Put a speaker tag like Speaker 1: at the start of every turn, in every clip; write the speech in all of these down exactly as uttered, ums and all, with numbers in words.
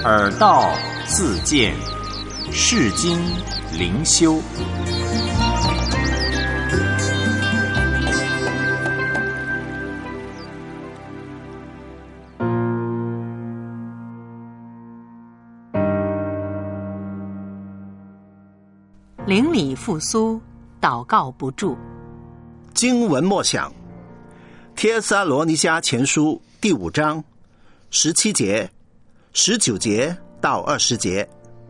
Speaker 1: 耳道自见，世经灵修。
Speaker 2: 灵里复苏，祷告不住。
Speaker 3: 经文默想，帖撒罗尼迦前书第五章十七节、十九节到二十节。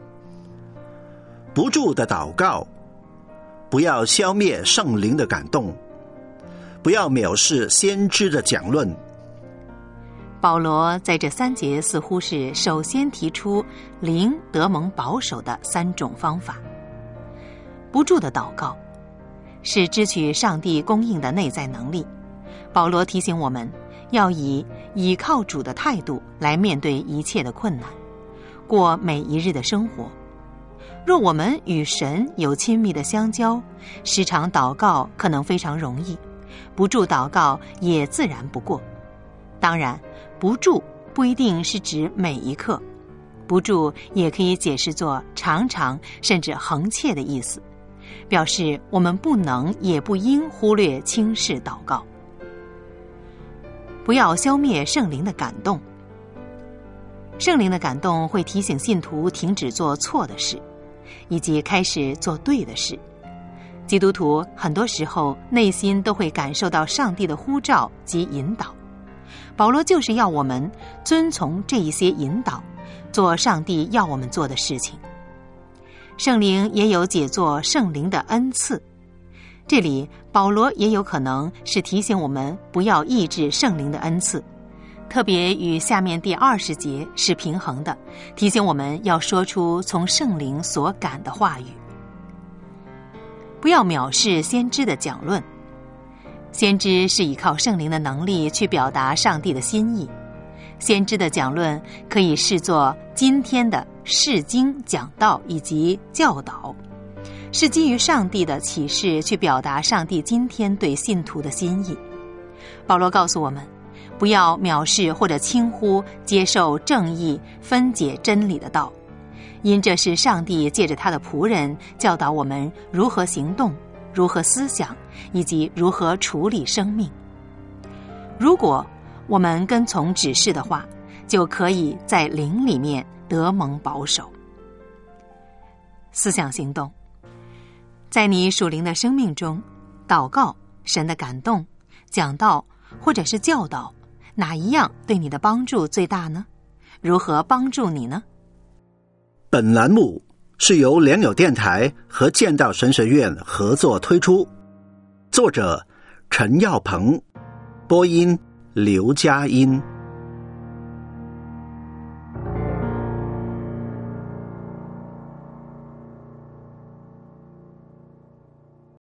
Speaker 3: 不住的祷告，不要消灭圣灵的感动，不要藐视先知的讲论。
Speaker 2: 保罗在这三节似乎是首先提出灵得蒙保守的三种方法。不住的祷告是支取上帝供应的内在能力。保罗提醒我们要以倚靠主的态度来面对一切的困难，过每一日的生活。若我们与神有亲密的相交，时常祷告可能非常容易，不住祷告也自然不过。当然，不住不一定是指每一刻，不住也可以解释作常常甚至横切的意思，表示我们不能也不应忽略轻视祷告。不要消灭圣灵的感动。圣灵的感动会提醒信徒停止做错的事，以及开始做对的事。基督徒很多时候内心都会感受到上帝的呼召及引导，保罗就是要我们遵从这一些引导，做上帝要我们做的事情。圣灵也有解作圣灵的恩赐，这里保罗也有可能是提醒我们不要抑制圣灵的恩赐，特别与下面第二十节是平衡的，提醒我们要说出从圣灵所感的话语。不要藐视先知的讲论。先知是依靠圣灵的能力去表达上帝的心意，先知的讲论可以视作今天的释经讲道以及教导，是基于上帝的启示去表达上帝今天对信徒的心意。保罗告诉我们，不要藐视或者轻忽接受正义分解真理的道，因这是上帝借着他的仆人教导我们如何行动，如何思想，以及如何处理生命。如果我们跟从指示的话，就可以在灵里面得蒙保守。思想行动，在你属灵的生命中，祷告、神的感动、讲道或者是教导，哪一样对你的帮助最大呢？如何帮助你呢？
Speaker 3: 本栏目是由良友电台和建道神学院合作推出，作者陈耀鹏，播音刘佳音。